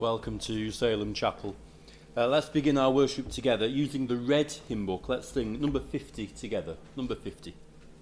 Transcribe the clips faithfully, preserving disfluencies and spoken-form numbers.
Welcome to Salem Chapel. Uh, let's begin our worship together using the red hymn book. Let's sing number fifty together. Number fifty.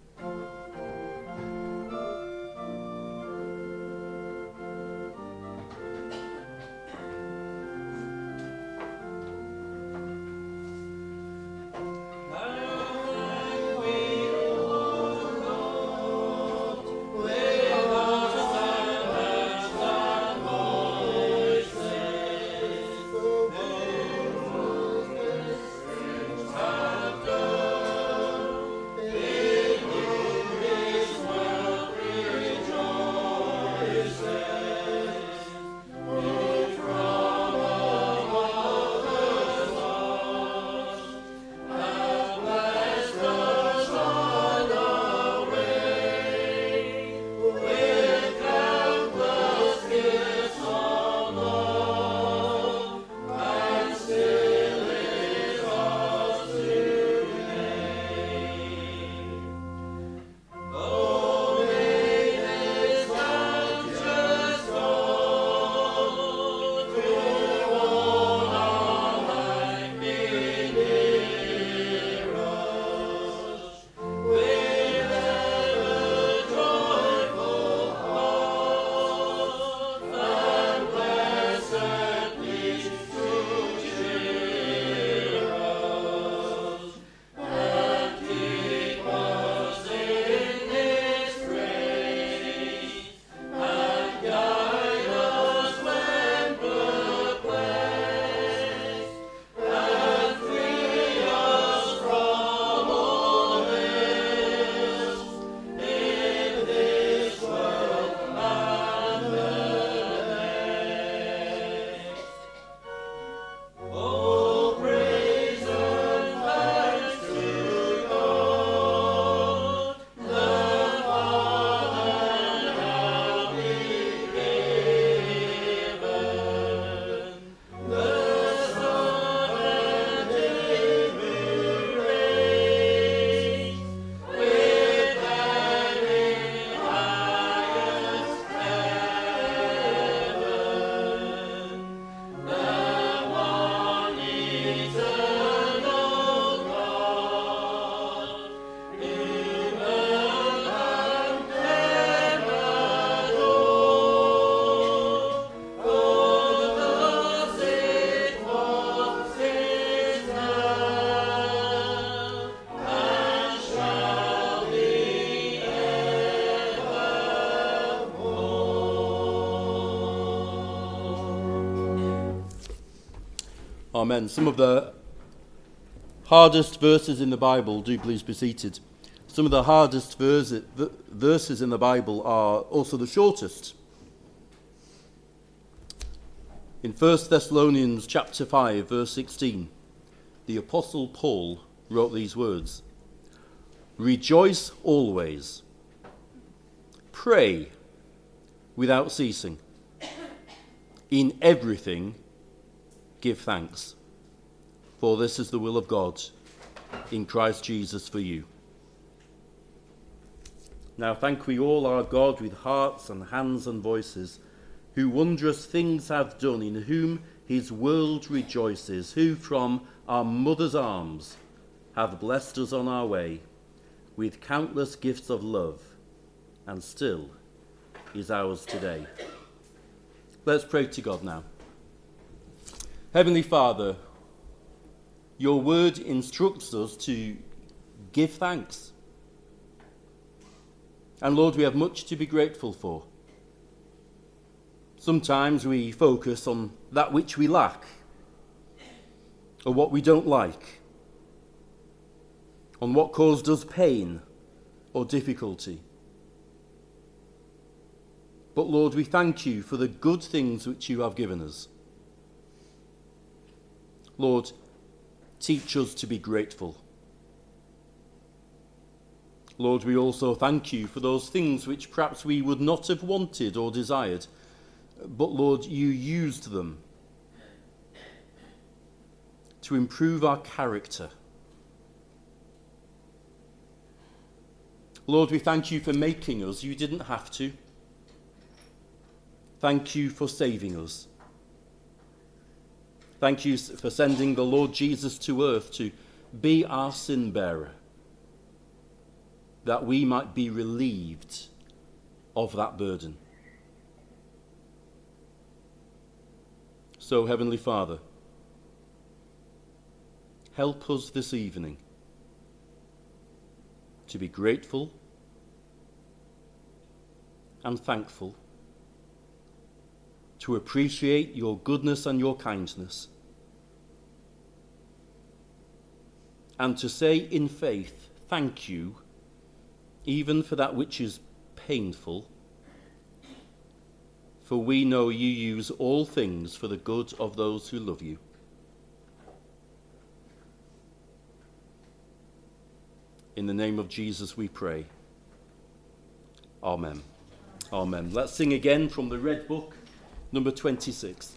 Amen. Some of the hardest verses in the Bible, do please be seated. Some of the hardest verse, v- verses in the Bible are also the shortest. In First Thessalonians chapter five, verse sixteen, the Apostle Paul wrote these words: "Rejoice always, pray without ceasing, in everything give thanks, for this is the will of God in Christ Jesus for you." Now thank we all our God with hearts and hands and voices, who wondrous things hath done, in whom his world rejoices, who from our mother's arms hath blessed us on our way with countless gifts of love, and still is ours today. Let's pray to God now. Heavenly Father, your word instructs us to give thanks. And Lord, we have much to be grateful for. Sometimes we focus on that which we lack, or what we don't like, on what caused us pain or difficulty. But Lord, we thank you for the good things which you have given us. Lord, teach us to be grateful. Lord, we also thank you for those things which perhaps we would not have wanted or desired, but Lord, you used them to improve our character. Lord, we thank you for making us. You didn't have to. Thank you for saving us. Thank you for sending the Lord Jesus to earth to be our sin bearer, that we might be relieved of that burden. So, Heavenly Father, help us this evening to be grateful and thankful, to appreciate your goodness and your kindness, and to say in faith, thank you, even for that which is painful, for we know you use all things for the good of those who love you. In the name of Jesus we pray. Amen. Amen. Let's sing again from the Red Book, number twenty-six.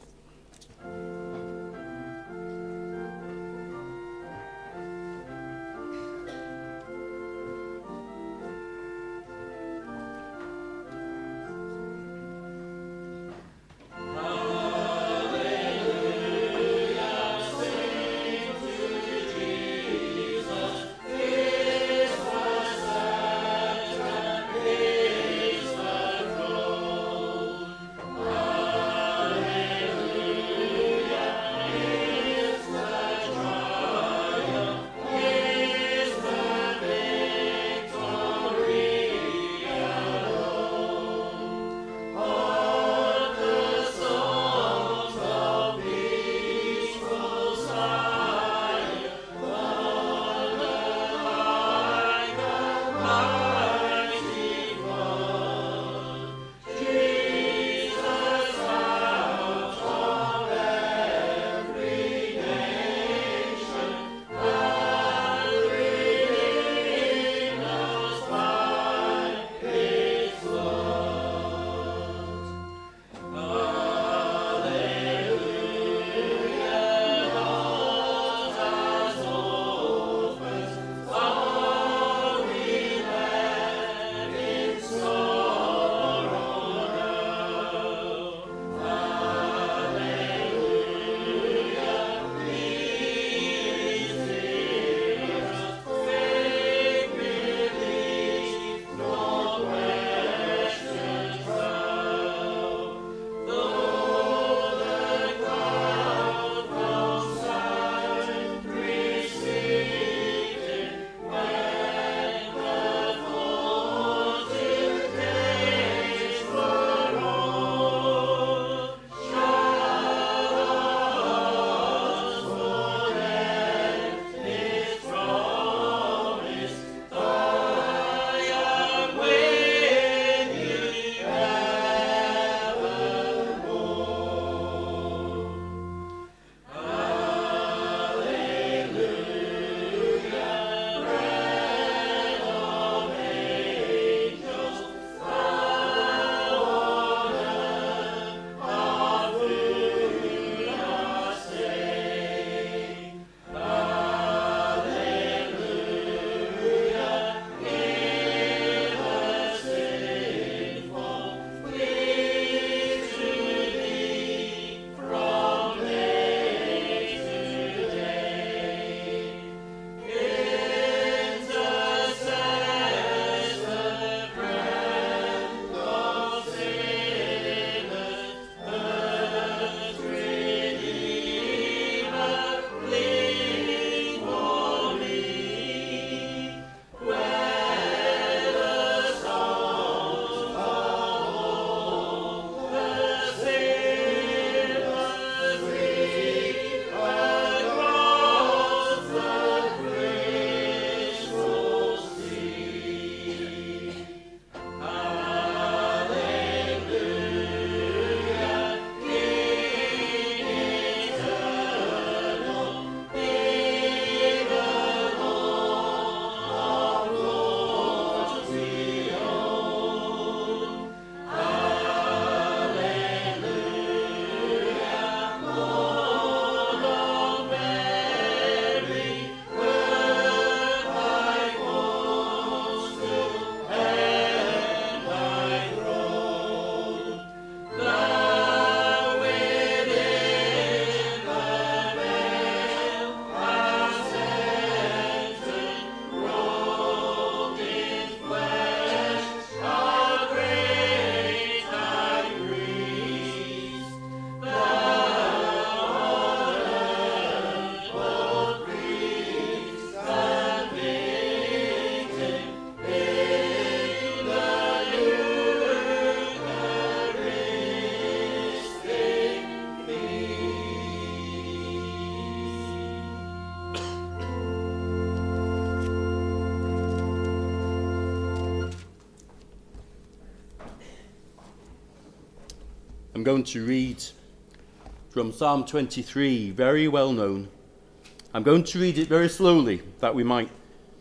I'm going to read from Psalm twenty-three, very well known. I'm going to read it very slowly, that we might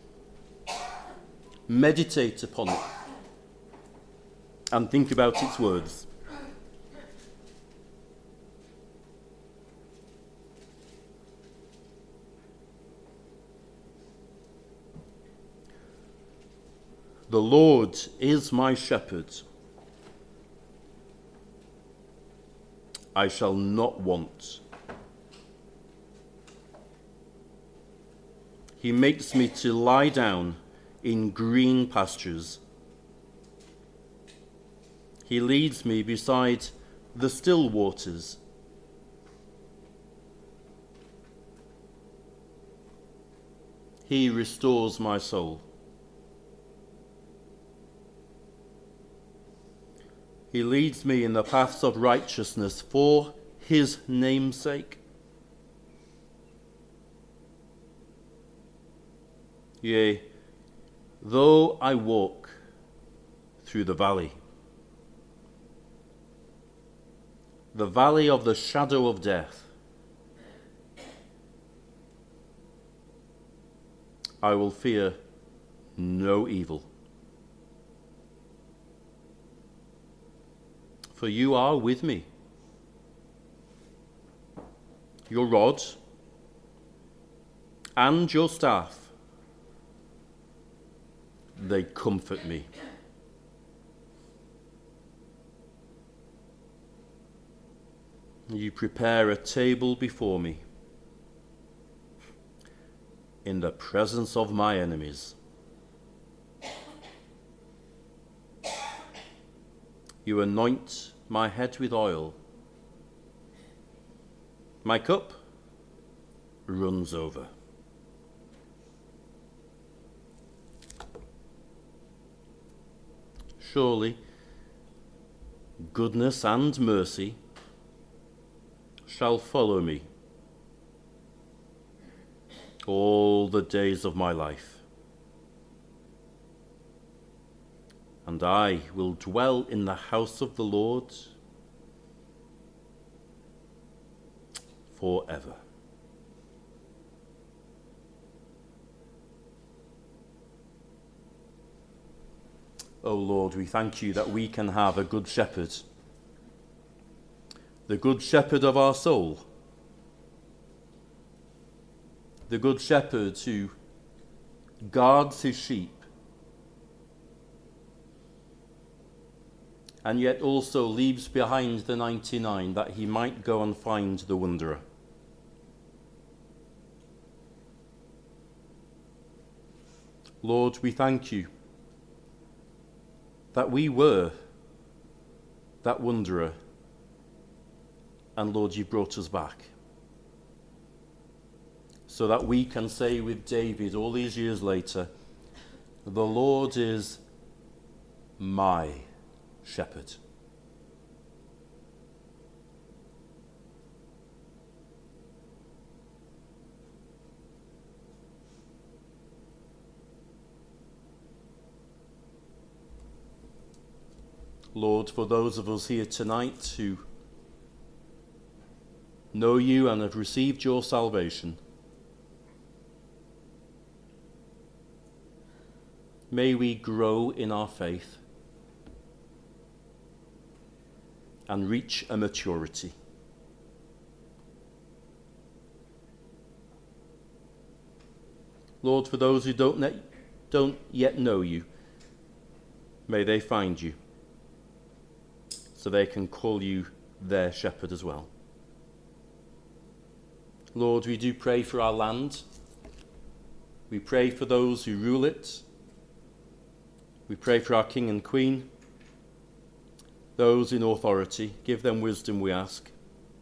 meditate upon it and think about its words. The Lord is my shepherd. I shall not want. He makes me to lie down in green pastures. He leads me beside the still waters. He restores my soul. He leads me in the paths of righteousness for his name's sake. Yea, though I walk through the valley, the valley of the shadow of death, I will fear no evil. For you are with me. Your rod and your staff, they comfort me. You prepare a table before me in the presence of my enemies. You anoint my head with oil. My cup runs over. Surely, goodness and mercy shall follow me all the days of my life, and I will dwell in the house of the Lord forever. O Lord, we thank you that we can have a good shepherd, the good shepherd of our soul, the good shepherd who guards his sheep and yet also leaves behind the ninety-nine that he might go and find the wanderer. Lord, we thank you that we were that wanderer, and Lord, you brought us back, so that we can say with David all these years later, the Lord is my shepherd. Lord, for those of us here tonight who know you and have received your salvation, may we grow in our faith and reach a maturity. Lord, for those who don't, ne- don't yet know you, may they find you, so they can call you their shepherd as well. Lord, we do pray for our land. We pray for those who rule it. We pray for our King and Queen, those in authority. Give them wisdom, we ask.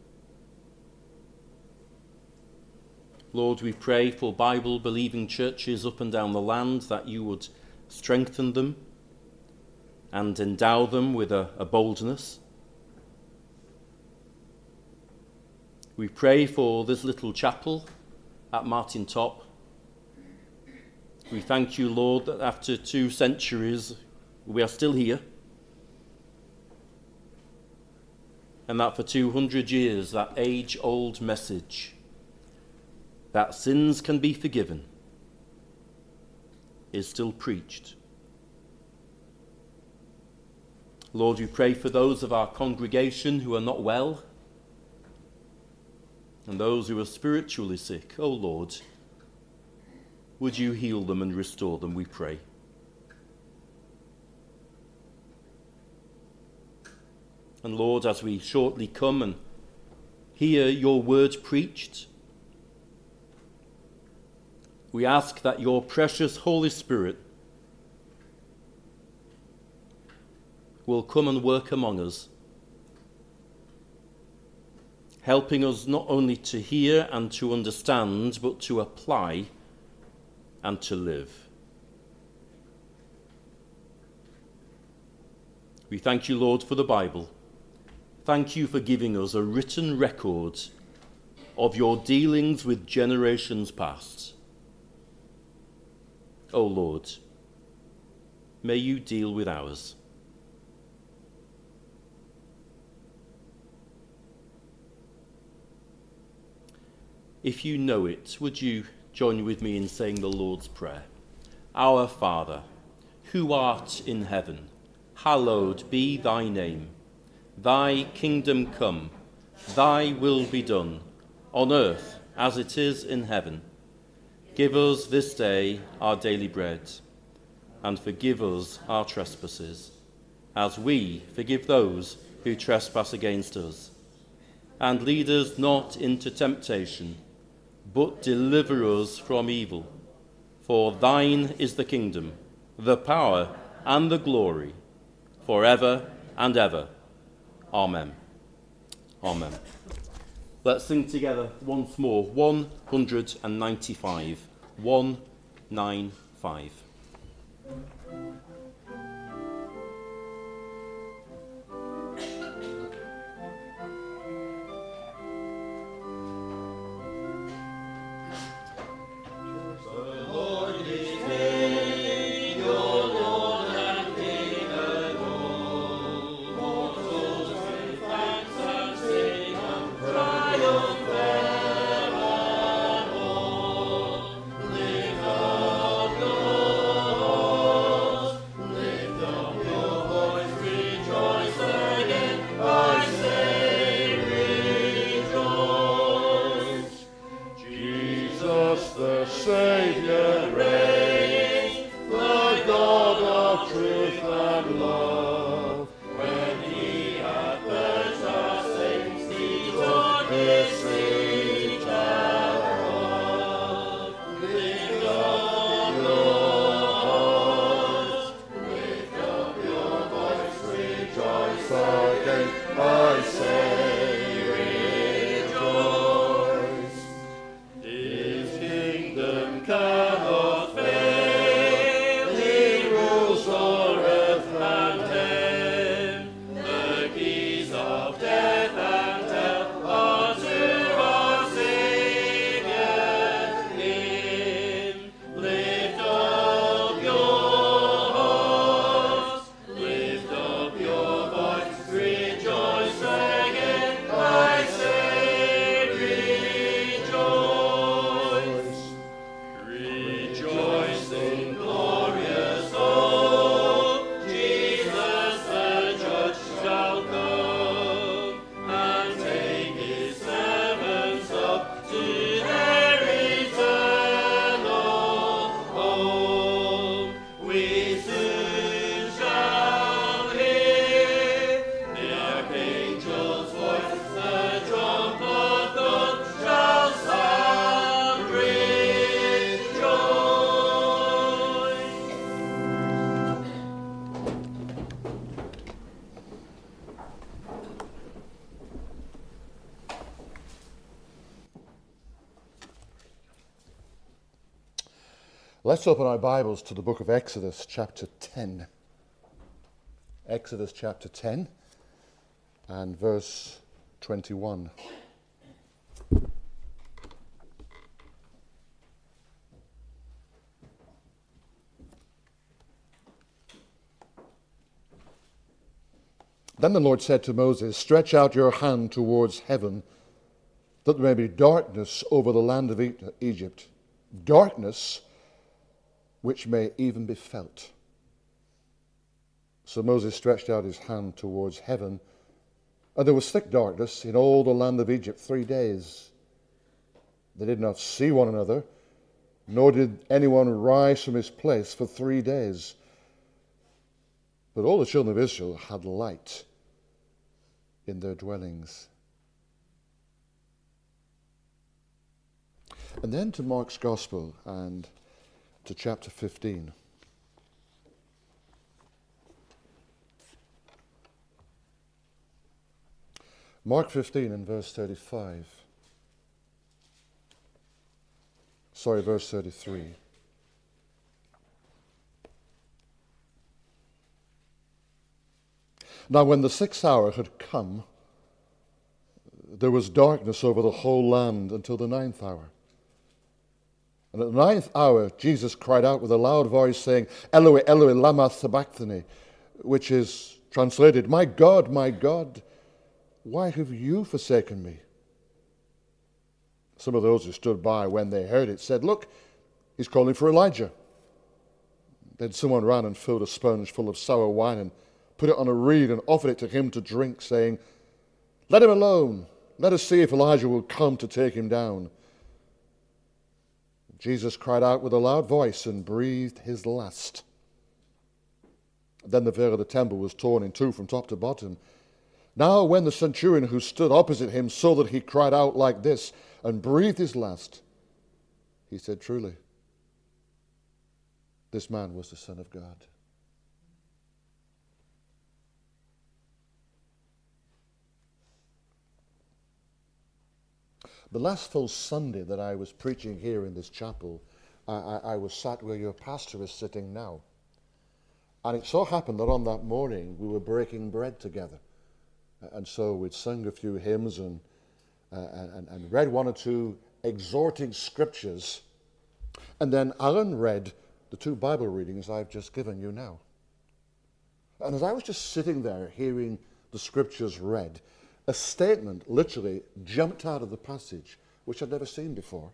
Lord, we pray for Bible-believing churches up and down the land, that you would strengthen them and endow them with a, a boldness. We pray for this little chapel at Martin Top. We thank you, Lord, that after two centuries we are still here. and that for two hundred years that age-old message that sins can be forgiven is still preached. Lord, we pray for those of our congregation who are not well and those who are spiritually sick. Oh Lord, would you heal them and restore them, we pray. And Lord, as we shortly come and hear your word preached, we ask that your precious Holy Spirit will come and work among us, helping us not only to hear and to understand, but to apply and to live. We thank you, Lord, for the Bible. Thank you for giving us a written record of your dealings with generations past. O Lord, may you deal with ours. If you know it, would you join with me in saying the Lord's Prayer? Our Father, who art in heaven, hallowed be thy name. Thy kingdom come, thy will be done, on earth as it is in heaven. Give us this day our daily bread, and forgive us our trespasses, as we forgive those who trespass against us. And lead us not into temptation, but deliver us from evil. For thine is the kingdom, the power, and the glory, forever and ever. Amen. Amen. Let's sing together once more, one hundred ninety-five. one ninety-five. Let's open our Bibles to the book of Exodus, chapter ten. Exodus chapter ten and verse twenty-one. Then the Lord said to Moses, "Stretch out your hand towards heaven, that there may be darkness over the land of Egypt, darkness which may even be felt." So Moses stretched out his hand towards heaven, and there was thick darkness in all the land of Egypt three days. They did not see one another, nor did anyone rise from his place for three days. But all the children of Israel had light in their dwellings. And then to Mark's Gospel and to chapter fifteen. Mark fifteen and verse thirty-five. Sorry, verse thirty-three. Now when the sixth hour had come, there was darkness over the whole land until the ninth hour. And at the ninth hour, Jesus cried out with a loud voice, saying, "Eloi, Eloi, lama sabachthani," which is translated, "My God, my God, why have you forsaken me?" Some of those who stood by when they heard it said, "Look, he's calling for Elijah." Then someone ran and filled a sponge full of sour wine and put it on a reed and offered it to him to drink, saying, "Let him alone. Let us see if Elijah will come to take him down." Jesus cried out with a loud voice and breathed his last. Then the veil of the temple was torn in two from top to bottom. Now when the centurion who stood opposite him saw that he cried out like this and breathed his last, he said, "Truly, this man was the Son of God." The last full Sunday that I was preaching here in this chapel, I, I, I was sat where your pastor is sitting now. And it so happened that on that morning we were breaking bread together. And so we'd sung a few hymns and, uh, and, and read one or two exhorting scriptures. And then Alan read the two Bible readings I've just given you now. And as I was just sitting there hearing the scriptures read, a statement literally jumped out of the passage, which I'd never seen before.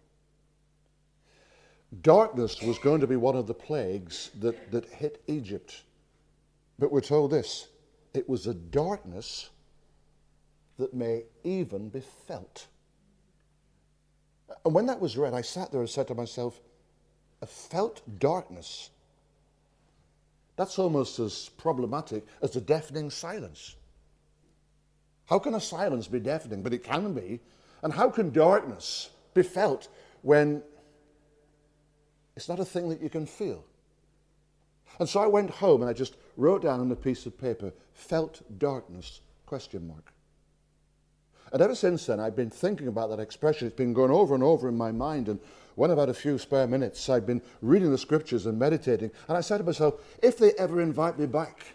Darkness was going to be one of the plagues that, that hit Egypt. But we're told this: it was a darkness that may even be felt. And when that was read, I sat there and said to myself, a felt darkness? That's almost as problematic as a deafening silence. How can a silence be deafening? But it can be. And how can darkness be felt when it's not a thing that you can feel? And so I went home and I just wrote down on a piece of paper, "Felt darkness, question mark." And ever since then, I've been thinking about that expression. It's been going over and over in my mind. And when I've had a few spare minutes, I've been reading the scriptures and meditating. And I said to myself, if they ever invite me back,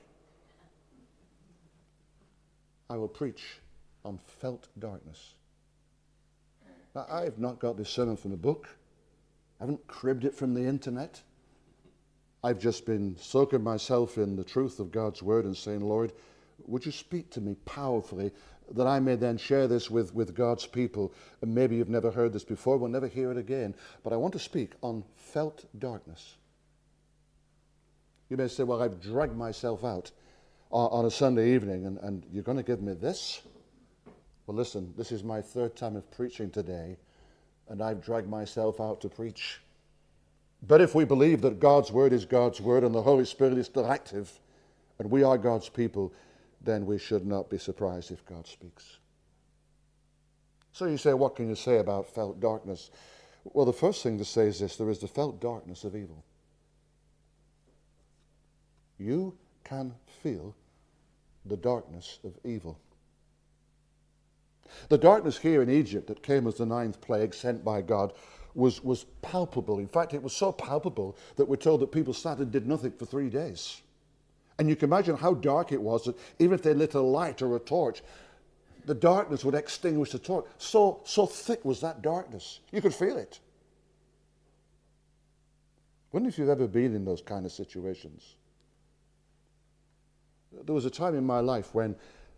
I will preach on felt darkness. Now, I've not got this sermon from a book. I haven't cribbed it from the internet. I've just been soaking myself in the truth of God's word and saying, "Lord, would you speak to me powerfully that I may then share this with, with God's people?" And maybe you've never heard this before, we'll never hear it again. But I want to speak on felt darkness. You may say, "Well, I've dragged myself out on a Sunday evening, and, and you're going to give me this?" Well, listen, this is my third time of preaching today, and I've dragged myself out to preach. But if we believe that God's word is God's word and the Holy Spirit is still active, and we are God's people, then we should not be surprised if God speaks. So you say, what can you say about felt darkness? Well, the first thing to say is this: there is the felt darkness of evil. You can feel the darkness of evil. The darkness here in Egypt that came as the ninth plague sent by God was, was palpable. In fact, it was so palpable that we're told that people sat and did nothing for three days. And you can imagine how dark it was that even if they lit a light or a torch, the darkness would extinguish the torch. So, so thick was that darkness. You could feel it. I wonder if you've ever been in those kind of situations. There was a time in my life when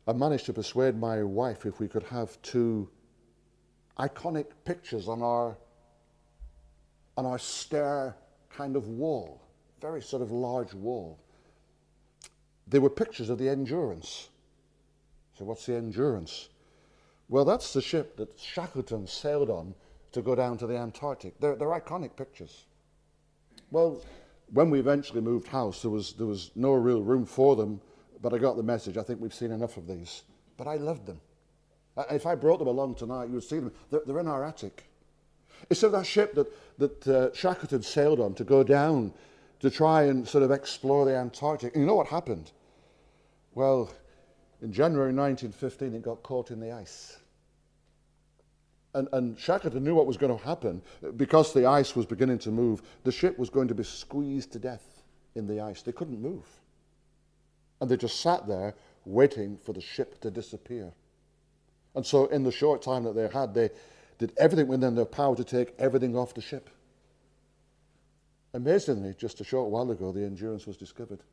I managed to persuade my wife if we could have two iconic pictures on our on our stair kind of wall, very sort of large wall. They were pictures of the Endurance. So what's the Endurance? Well, that's the ship that Shackleton sailed on to go down to the Antarctic. They're, they're iconic pictures. Well, when we eventually moved house, there was there was no real room for them, but I got the message. I think we've seen enough of these. But I loved them. If I brought them along tonight, you would see them. They're, they're in our attic. It's sort of that ship that, that uh, Shackleton sailed on to go down to try and sort of explore the Antarctic. And you know what happened? Well, in January nineteen fifteen, it got caught in the ice. And, and Shackleton knew what was going to happen. Because the ice was beginning to move, the ship was going to be squeezed to death in the ice. They couldn't move. And they just sat there waiting for the ship to disappear. And so in the short time that they had, they did everything within their power to take everything off the ship. Amazingly, just a short while ago, the Endurance was discovered.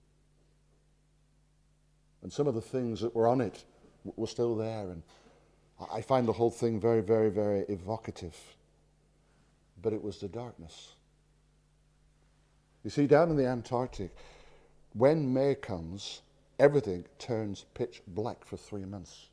And some of the things that were on it were still there. And I find the whole thing very, very, very evocative. But it was the darkness. You see, down in the Antarctic, when May comes, everything turns pitch black for three months.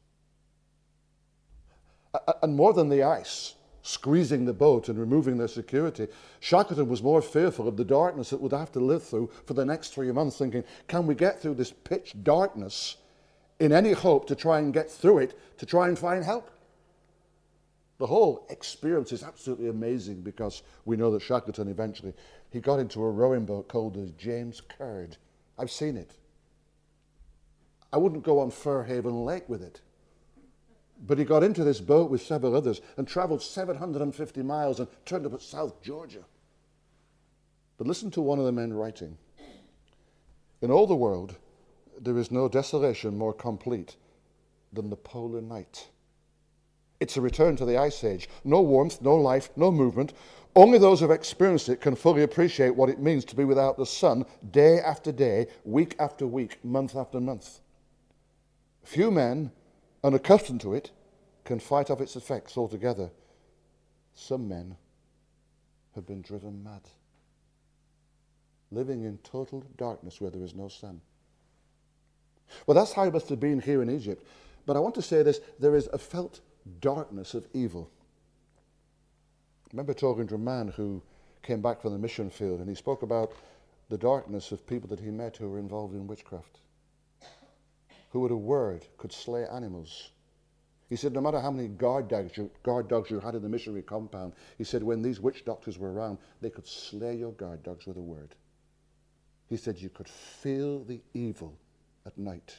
And more than the ice squeezing the boat and removing their security, Shackleton was more fearful of the darkness that would have to live through for the next three months, thinking, can we get through this pitch darkness in any hope to try and get through it, to try and find help? The whole experience is absolutely amazing, because we know that Shackleton eventually, he got into a rowing boat called the James Caird. I've seen it. I wouldn't go on Fairhaven Lake with it. But he got into this boat with several others and traveled seven hundred fifty miles and turned up at South Georgia. But listen to one of the men writing. In all the world, there is no desolation more complete than the polar night. It's a return to the ice age. No warmth, no life, no movement. Only those who have experienced it can fully appreciate what it means to be without the sun day after day, week after week, month after month. Few men, unaccustomed to it, can fight off its effects altogether. Some men have been driven mad, living in total darkness where there is no sun. Well, that's how it must have been here in Egypt. But I want to say this, there is a felt darkness of evil. I remember talking to a man who came back from the mission field, and he spoke about the darkness of people that he met who were involved in witchcraft, who with a word could slay animals. He said no matter how many guard dogs you, guard dogs you had in the missionary compound, he said when these witch doctors were around, they could slay your guard dogs with a word. He said you could feel the evil at night.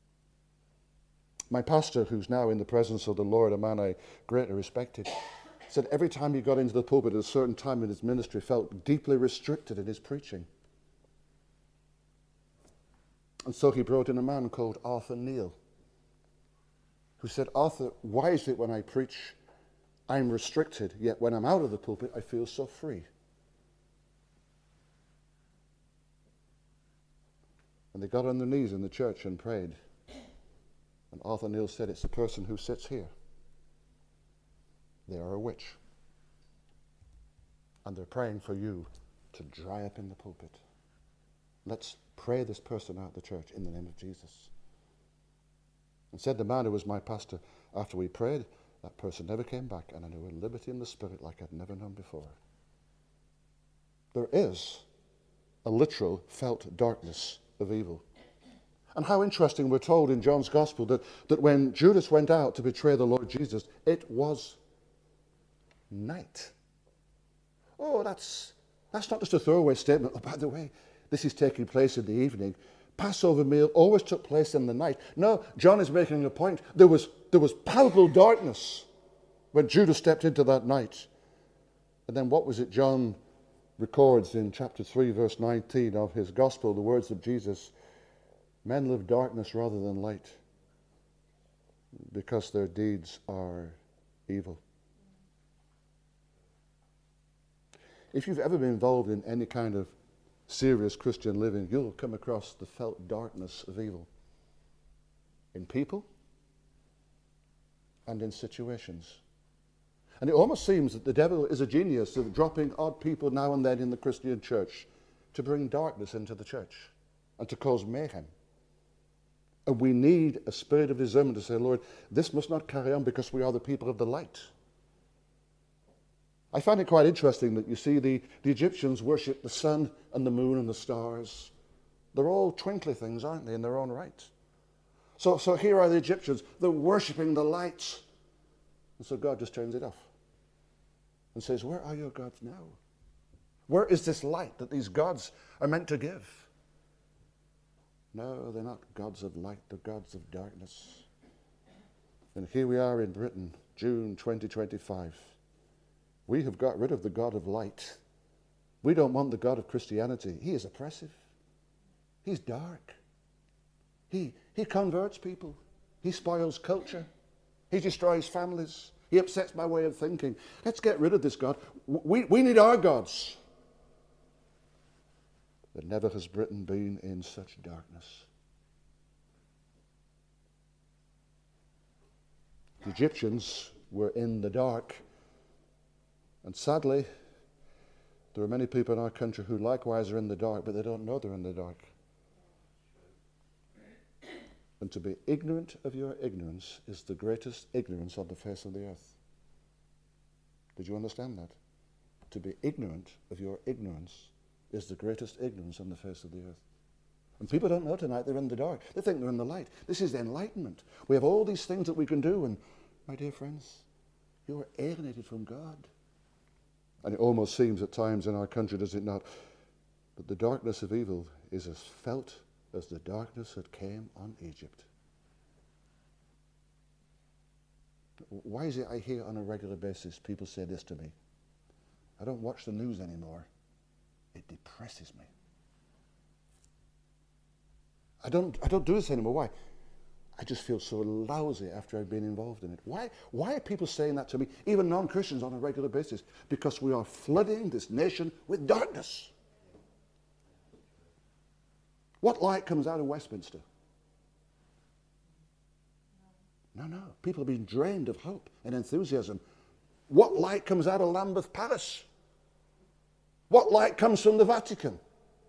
My pastor, who's now in the presence of the Lord, a man I greatly respected, said every time he got into the pulpit at a certain time in his ministry, felt deeply restricted in his preaching. And so he brought in a man called Arthur Neal, who said, Arthur, why is it when I preach, I'm restricted, yet when I'm out of the pulpit, I feel so free? And they got on their knees in the church and prayed. And Arthur Neal said, it's the person who sits here. They are a witch. And they're praying for you to dry up in the pulpit. Let's pray this person out of the church in the name of Jesus. And said the man who was my pastor, after we prayed, that person never came back, and I knew a liberty in the spirit like I'd never known before. There is a literal felt darkness of evil. And how interesting, we're told in John's Gospel that, that when Judas went out to betray the Lord Jesus, it was night. Oh, that's, that's not just a throwaway statement. Oh, by the way, this is taking place in the evening. Passover meal always took place in the night. No, John is making a point. There was, there was palpable darkness when Judas stepped into that night. And then what was it John records in chapter three, verse nineteen of his gospel, the words of Jesus, men live darkness rather than light because their deeds are evil. If you've ever been involved in any kind of serious Christian living, you'll come across the felt darkness of evil. in people and in situations. And it almost seems that the devil is a genius of dropping odd people now and then in the Christian church to bring darkness into the church and to cause mayhem. And we need a spirit of discernment to say, Lord, this must not carry on because we are the people of the light. I find it quite interesting that you see the, the Egyptians worship the sun and the moon and the stars. They're all twinkly things, aren't they, in their own right? So, so here are the Egyptians. They're worshipping the light. And so God just turns it off and says, where are your gods now? Where is this light that these gods are meant to give? No, they're not gods of light, they're gods of darkness. And here we are in Britain, June twenty twenty-five. We have got rid of the God of light. We don't want the God of Christianity. He is oppressive. He's dark. He, he converts people. He spoils culture. He destroys families. He upsets my way of thinking. Let's get rid of this God. We, we need our gods. But never has Britain been in such darkness. The Egyptians were in the dark. And sadly, there are many people in our country who likewise are in the dark, but they don't know they're in the dark. And to be ignorant of your ignorance is the greatest ignorance on the face of the earth. Did you understand that? To be ignorant of your ignorance is the greatest ignorance on the face of the earth. And people don't know tonight they're in the dark. They think they're in the light. This is enlightenment. We have all these things that we can do, and my dear friends, you are alienated from God. And it almost seems at times in our country, does it not, that the darkness of evil is as felt as the darkness that came on Egypt. Why is it I hear on a regular basis people say this to me? I don't watch the news anymore. It depresses me. I don't, I don't do this anymore. Why? I just feel so lousy after I've been involved in it. Why, why are people saying that to me, even non-Christians, on a regular basis? Because we are flooding this nation with darkness. What light comes out of Westminster? No, no. People are being drained of hope and enthusiasm. What light comes out of Lambeth Palace? What light comes from the Vatican?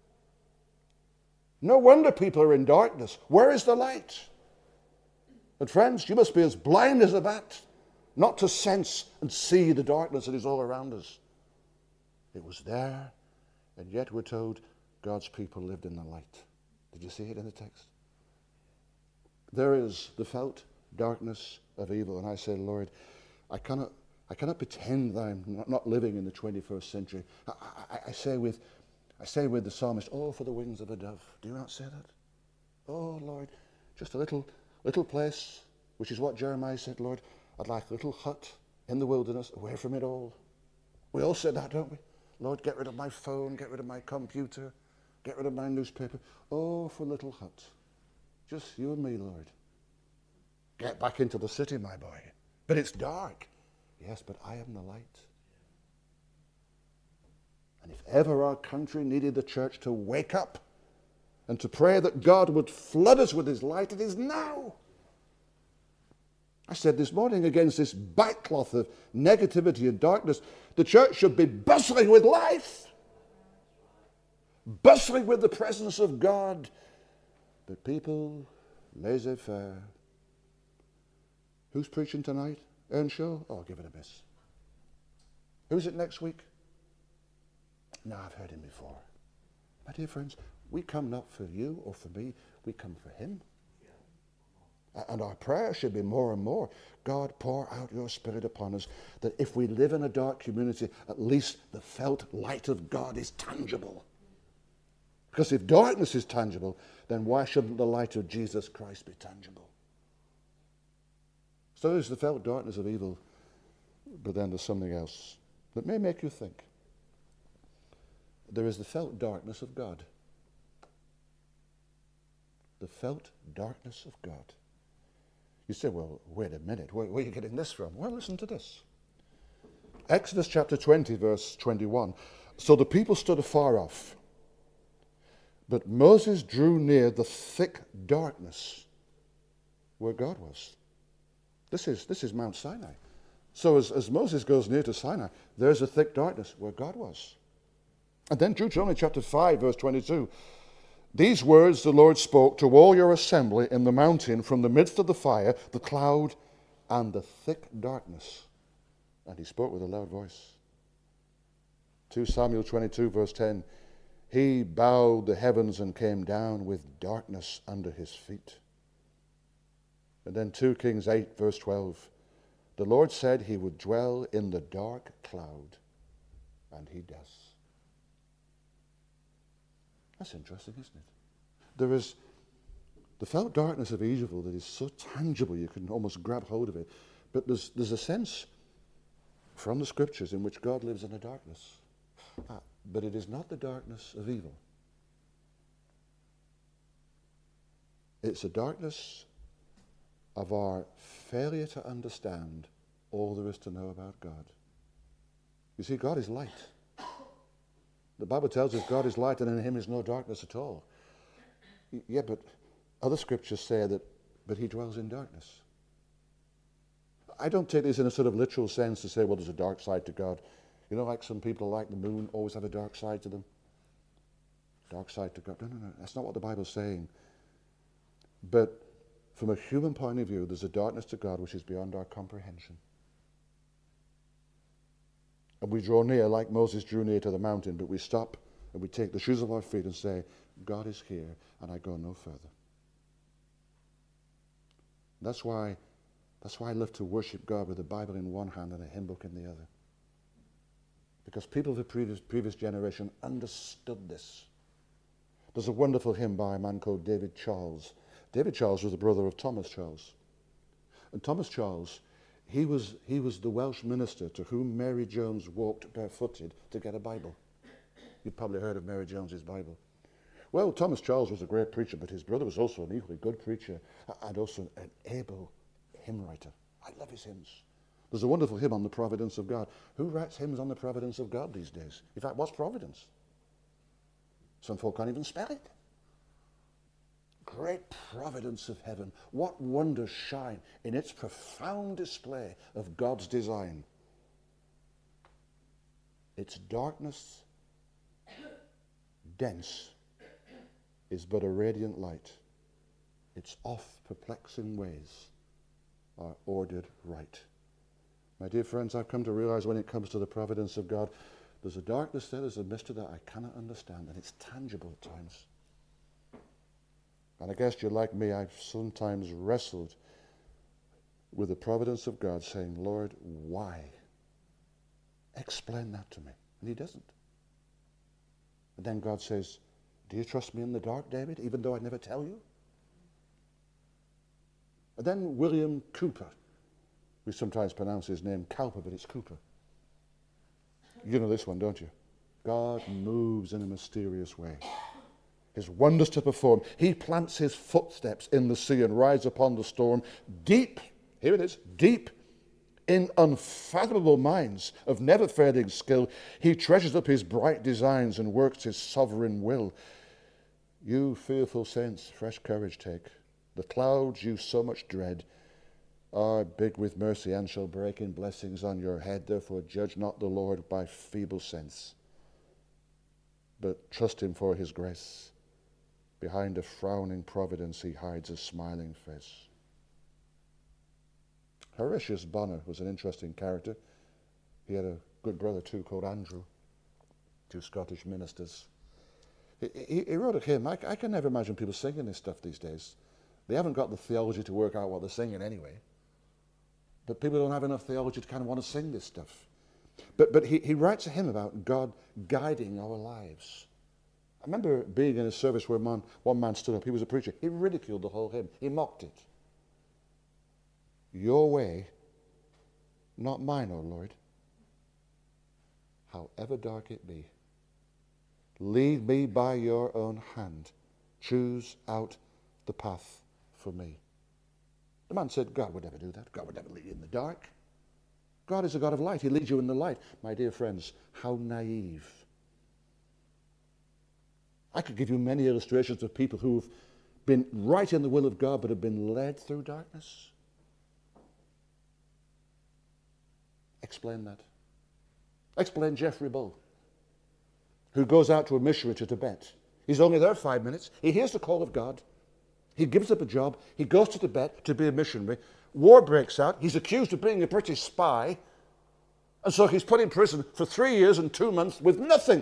No wonder people are in darkness. Where is the light? But friends, you must be as blind as a bat not to sense and see the darkness that is all around us. It was there, and yet we're told God's people lived in the light. Did you see it in the text? There is the felt darkness of evil, and I say, Lord, I cannot, I cannot pretend that I'm not, not living in the twenty-first century. I, I, I say with, I say with the psalmist, oh, for the wings of a dove. Do you not say that? Oh, Lord, just a little, little place, which is what Jeremiah said, Lord, I'd like a little hut in the wilderness, away from it all. We all said that, don't we? Lord, get rid of my phone, get rid of my computer, get rid of my newspaper. Oh, for a little hut. Just you and me, Lord. Get back into the city, my boy. But it's dark. Yes, but I am the light. And if ever our country needed the church to wake up and to pray that God would flood us with his light, it is now. I said this morning, against this backcloth of negativity and darkness, the church should be bustling with life, bustling with the presence of God. But people, laissez-faire. Who's preaching tonight? Earnshaw? Oh, give it a miss. Who's it next week? No, I've heard him before. My dear friends, we come not for you or for me, we come for him. And our prayer should be more and more, God, pour out your Spirit upon us, that if we live in a dark community, at least the felt light of God is tangible. Because if darkness is tangible, then why shouldn't the light of Jesus Christ be tangible? So there's the felt darkness of evil, but then there's something else that may make you think. There is the felt darkness of God. The felt darkness of God. You say, well, wait a minute, where, where are you getting this from? Well, listen to this. Exodus chapter twenty, verse twenty-one. So the people stood afar off, but Moses drew near the thick darkness where God was. This is, this is Mount Sinai. So as, as Moses goes near to Sinai, there's a thick darkness where God was. And then Deuteronomy chapter five, verse twenty-two. These words the Lord spoke to all your assembly in the mountain from the midst of the fire, the cloud, and the thick darkness. And he spoke with a loud voice. Second Samuel twenty-two, verse ten. He bowed the heavens and came down with darkness under his feet. And then Second Kings eight, verse twelve. The Lord said he would dwell in the dark cloud, and he does. That's interesting, isn't it? There is the felt darkness of evil that is so tangible you can almost grab hold of it. But there's, there's a sense from the scriptures in which God lives in the darkness. Uh, but it is not the darkness of evil. It's a darkness of our failure to understand all there is to know about God. You see, God is light. The Bible tells us God is light and in him is no darkness at all. Yeah, but other scriptures say that, but he dwells in darkness. I don't take this in a sort of literal sense to say, well, there's a dark side to God. You know, like some people like the moon always have a dark side to them. Dark side to God. No, no, no. That's not what the Bible's saying. But from a human point of view, there's a darkness to God which is beyond our comprehension. And we draw near like Moses drew near to the mountain, but we stop and we take the shoes of our feet and say, God is here and I go no further. That's why, that's why I love to worship God with the Bible in one hand and a hymn book in the other. Because people of the previous, previous generation understood this. There's a wonderful hymn by a man called David Charles. David Charles was the brother of Thomas Charles. And Thomas Charles, he was, he was the Welsh minister to whom Mary Jones walked barefooted to get a Bible. You've probably heard of Mary Jones's Bible. Well, Thomas Charles was a great preacher, but his brother was also an equally good preacher and also an able hymn writer. I love his hymns. There's a wonderful hymn on the providence of God. Who writes hymns on the providence of God these days? In fact, what's providence? Some folk can't even spell it. Great providence of heaven. What wonders shine in its profound display of God's design. Its darkness, dense, is but a radiant light. Its oft perplexing ways are ordered right. My dear friends, I've come to realize when it comes to the providence of God, there's a darkness there, there's a mystery that I cannot understand, and it's tangible at times. And I guess you're like me, I've sometimes wrestled with the providence of God, saying, Lord, why? Explain that to me. And he doesn't. And then God says, do you trust me in the dark, David, even though I never tell you? And then William Cooper, we sometimes pronounce his name Cowper, but it's Cooper. You know this one, don't you? God moves in a mysterious way. His wonders to perform. He plants his footsteps in the sea and rides upon the storm. Deep, here it is, deep in unfathomable minds of never-failing skill, he treasures up his bright designs and works his sovereign will. You fearful saints, fresh courage take. The clouds you so much dread are big with mercy and shall break in blessings on your head. Therefore judge not the Lord by feeble sense, but trust him for his grace. Behind a frowning providence he hides a smiling face. Horatius Bonner was an interesting character. He had a good brother too called Andrew, two Scottish ministers. He, he, he wrote a hymn. I, I can never imagine people singing this stuff these days. They haven't got the theology to work out what they're singing anyway. But people don't have enough theology to kind of want to sing this stuff. But, but he, he writes a hymn about God guiding our lives. I remember being in a service where man, one man stood up. He was a preacher. He ridiculed the whole hymn. He mocked it. Your way, not mine, O Lord, however dark it be. Lead me by your own hand. Choose out the path for me. The man said, God would never do that. God would never lead you in the dark. God is a God of light. He leads you in the light. My dear friends, how naive. I could give you many illustrations of people who've been right in the will of God, but have been led through darkness? Explain that. Explain Jeffrey Bull, who goes out to a missionary to Tibet. He's only there five minutes. He hears the call of God. He gives up a job. He goes to Tibet to be a missionary. War breaks out. He's accused of being a British spy. And so he's put in prison for three years and two months with nothing.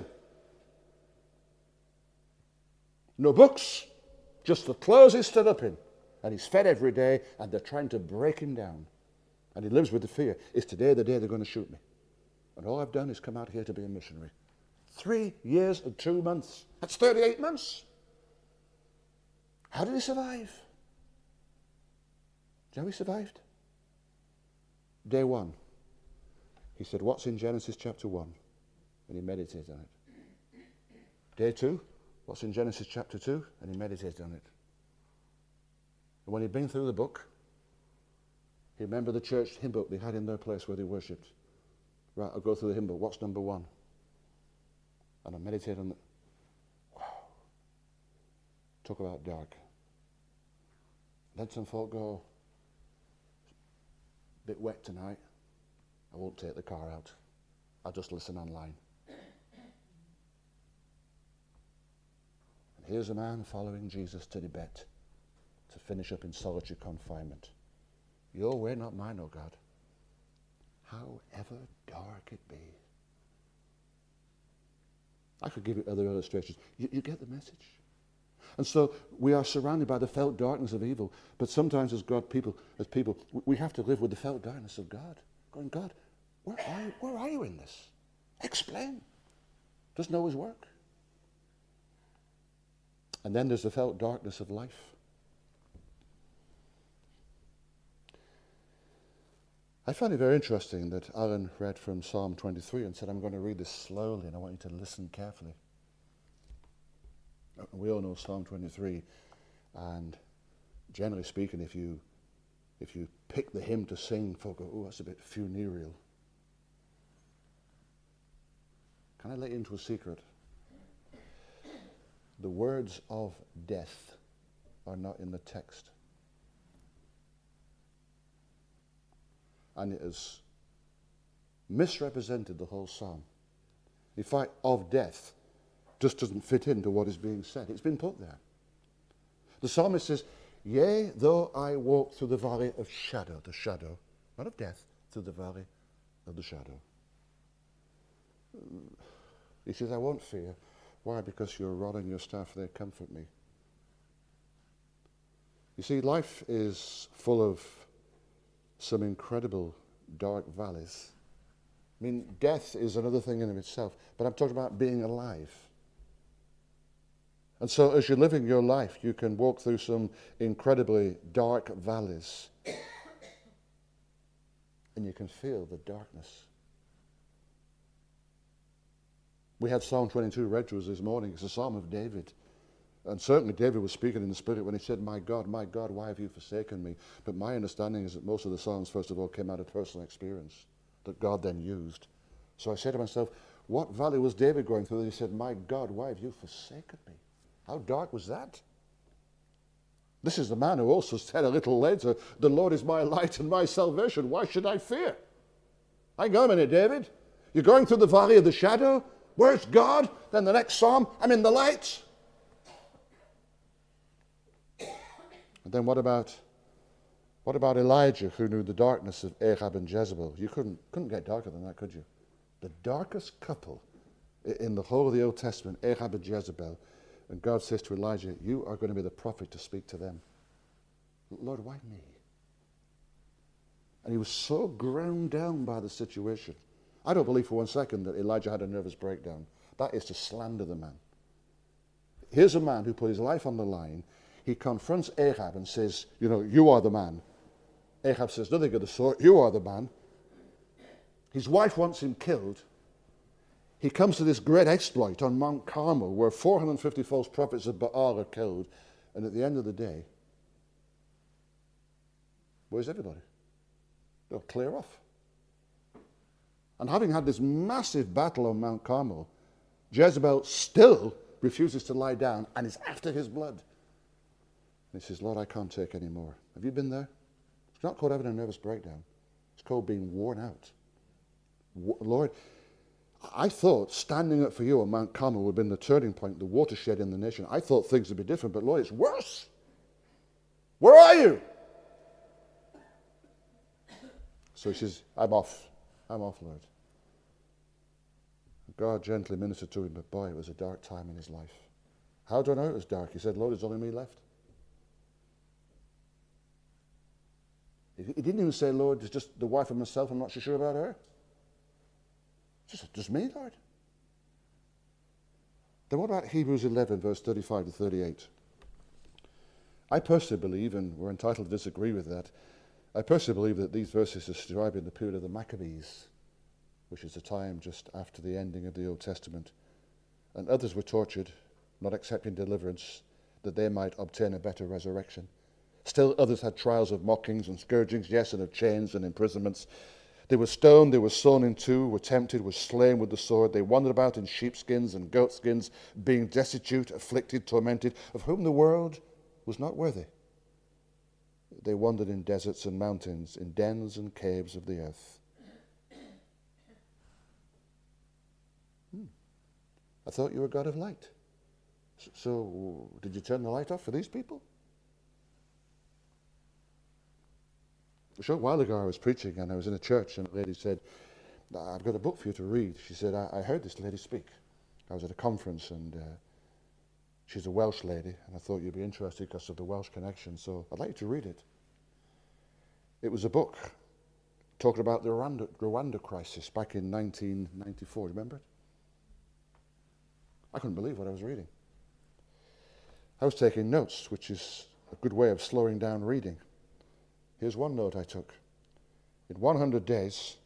No books, just the clothes he stood up in. And he's fed every day, and they're trying to break him down. And he lives with the fear, is today the day they're going to shoot me? And all I've done is come out here to be a missionary. Three years and two months. That's thirty-eight months. How did he survive? Do you know how he survived? Day one, he said, what's in Genesis chapter one? And he meditated on it. Day two, what's in Genesis chapter two? And he meditated on it. And when he'd been through the book, he remembered the church hymn book they had in their place where they worshipped. Right, I'll go through the hymn book. What's number one? And I meditated on it. Wow. Talk about dark. Then some folk go, a bit wet tonight. I won't take the car out. I'll just listen online. And here's a man following Jesus to Tibet to finish up in solitary confinement. Your way, not mine, O God. However dark it be. I could give you other illustrations. You, you get the message. And so we are surrounded by the felt darkness of evil, but sometimes as God people, as people, we have to live with the felt darkness of God. Going, God, where are you, where are you in this? Explain. Doesn't always work. And then there's the felt darkness of life. I find it very interesting that Alan read from Psalm twenty-three and said, I'm going to read this slowly and I want you to listen carefully. We all know Psalm twenty-three, and generally speaking, if you if you pick the hymn to sing, folk go, oh, that's a bit funereal. Can I let you into a secret? The words of death are not in the text. And it has misrepresented the whole psalm. In fact, of death just doesn't fit into what is being said. It's been put there. The psalmist says, yea, though I walk through the valley of shadow, the shadow, not of death, through the valley of the shadow. He says, I won't fear. Why? Because your rod and your staff, they comfort me. You see, life is full of some incredible dark valleys. I mean, death is another thing in of itself, but I'm talking about being alive. And so as you're living your life, you can walk through some incredibly dark valleys. And you can feel the darkness. We had Psalm twenty-two read to us this morning. It's a psalm of David. And certainly David was speaking in the Spirit when he said, my God, my God, why have you forsaken me? But my understanding is that most of the Psalms, first of all, came out of personal experience that God then used. So I said to myself, what valley was David going through? And he said, my God, why have you forsaken me? How dark was that? This is the man who also said a little later, the Lord is my light and my salvation. Why should I fear? Hang on a minute, David. You're going through the valley of the shadow? Where's God? Then the next psalm, I'm in the light. And then what about what about Elijah, who knew the darkness of Ahab and Jezebel? You couldn't couldn't get darker than that, could you? The darkest couple in the whole of the Old Testament, Ahab and Jezebel. And God says to Elijah, you are going to be the prophet to speak to them. Lord, why me? And he was so ground down by the situation. I don't believe for one second that Elijah had a nervous breakdown. That is to slander the man. Here's a man who put his life on the line. He confronts Ahab and says, you know, you are the man. Ahab says, nothing of the sort, you are the man. His wife wants him killed. He comes to this great exploit on Mount Carmel where four hundred fifty false prophets of Baal are killed. And at the end of the day, where's everybody? They'll clear off. And having had this massive battle on Mount Carmel, Jezebel still refuses to lie down and is after his blood. And he says, Lord, I can't take any more. Have you been there? It's not called having a nervous breakdown. It's called being worn out. Lord, I thought standing up for you on Mount Carmel would have been the turning point, the watershed in the nation. I thought things would be different, but Lord, it's worse. Where are you? So he says, I'm off. I'm off, Lord. God gently ministered to him, but boy, it was a dark time in his life. How do I know it was dark? He said, Lord, there's only me left. He didn't even say, Lord, it's just the wife and myself, I'm not so sure about her. Just, just me, Lord. Then what about Hebrews eleven, verse thirty-five to thirty-eight? I personally believe, and we're entitled to disagree with that, I personally believe that these verses are describing the period of the Maccabees, which is the time just after the ending of the Old Testament. And others were tortured, not accepting deliverance, that they might obtain a better resurrection. Still others had trials of mockings and scourgings, yes, and of chains and imprisonments. They were stoned, they were sawn in two, were tempted, were slain with the sword. They wandered about in sheepskins and goatskins, being destitute, afflicted, tormented, of whom the world was not worthy. They wandered in deserts and mountains, in dens and caves of the earth. Hmm. I thought you were a God of light. So, so did you turn the light off for these people? A short while ago I was preaching and I was in a church and a lady said, I've got a book for you to read. She said, I, I heard this lady speak. I was at a conference and uh, she's a Welsh lady and I thought you'd be interested because of the Welsh connection, so I'd like you to read it. It was a book talking about the Rwanda, Rwanda crisis back in nineteen ninety-four. Remember it? I couldn't believe what I was reading. I was taking notes, which is a good way of slowing down reading. Here's one note I took. In one hundred days,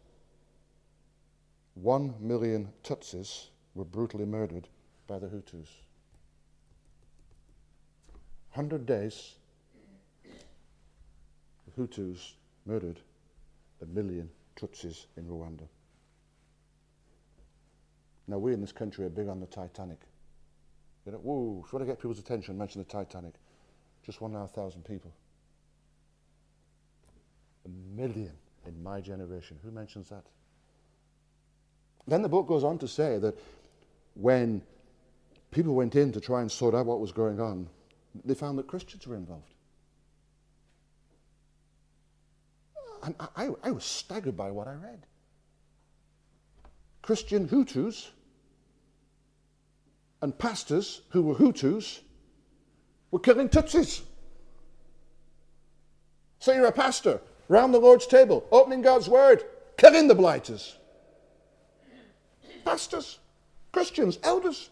one million Tutsis were brutally murdered by the Hutus. one hundred days, the Hutus murdered a million Tutsis in Rwanda. Now we in this country are big on the Titanic. You know, whoa, if you want to get people's attention, mention the Titanic. Just one and a half thousand people. A million in my generation. Who mentions that? Then the book goes on to say that when people went in to try and sort out what was going on, they found that Christians were involved. And I, I, I was staggered by what I read. Christian Hutus and pastors who were Hutus were killing Tutsis. So you're a pastor, round the Lord's table, opening God's word, killing the blighters. Pastors, Christians, elders.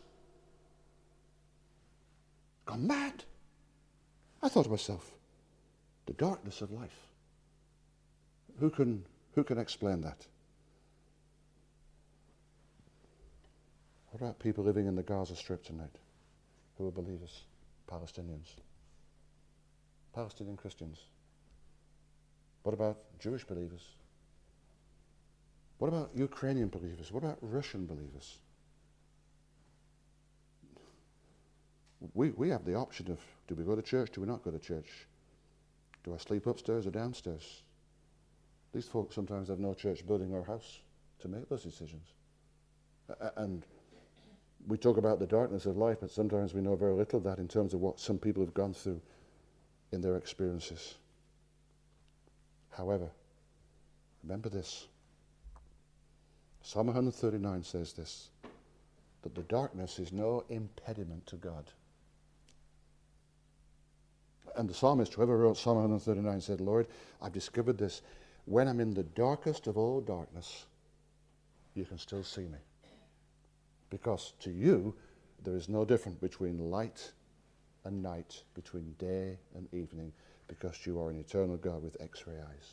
Gone mad. I thought to myself, the darkness of life. Who can, who can explain that? What about people living in the Gaza Strip tonight who are believers? Palestinians. Palestinian Christians. What about Jewish believers? What about Ukrainian believers? What about Russian believers? We, we have the option of, do we go to church, do we not go to church? Do I sleep upstairs or downstairs? These folks sometimes have no church building or house to make those decisions. Uh, and we talk about the darkness of life, but sometimes we know very little of that in terms of what some people have gone through in their experiences. However, remember this. Psalm one thirty-nine says this, that the darkness is no impediment to God. And the psalmist, whoever wrote Psalm one thirty-nine, said, Lord, I've discovered this. When I'm in the darkest of all darkness, you can still see me. Because to you, there is no difference between light and night, between day and evening, because you are an eternal God with X-ray eyes.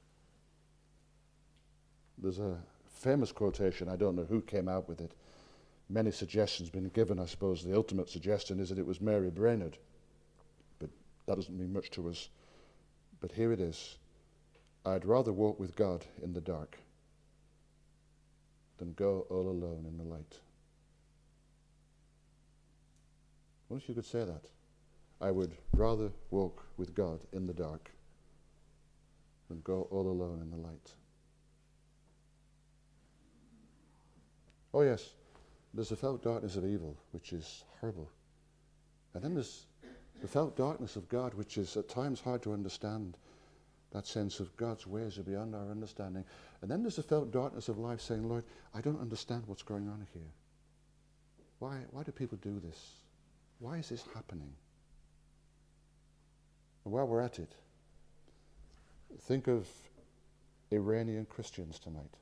There's a famous quotation, I don't know who came out with it. Many suggestions been given. I suppose the ultimate suggestion is that it was Mary Brainerd. But that doesn't mean much to us. But here it is. I'd rather walk with God in the dark than go all alone in the light. What if you could say that? I would rather walk with God in the dark than go all alone in the light. Oh yes, there's the felt darkness of evil, which is horrible. And then there's the felt darkness of God, which is at times hard to understand. That sense of God's ways are beyond our understanding. And then there's the felt darkness of life saying, Lord, I don't understand what's going on here. Why, why do people do this? Why is this happening? And while we're at it, think of Iranian Christians tonight.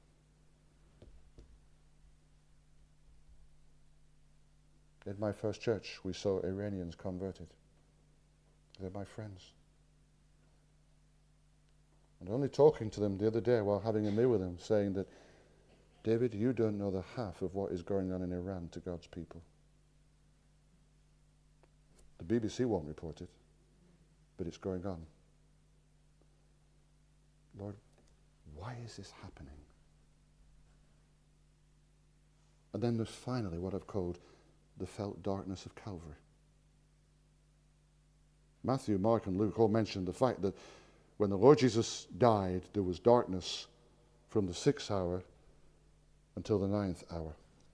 In my first church, we saw Iranians converted. They're my friends. And only talking to them the other day while having a meal with them, saying that, David, you don't know the half of what is going on in Iran to God's people. The B B C won't report it, but it's going on. Lord, why is this happening? And then there's finally what I've called the felt darkness of Calvary. Matthew, Mark, and Luke all mention the fact that when the Lord Jesus died, there was darkness from the sixth hour until the ninth hour.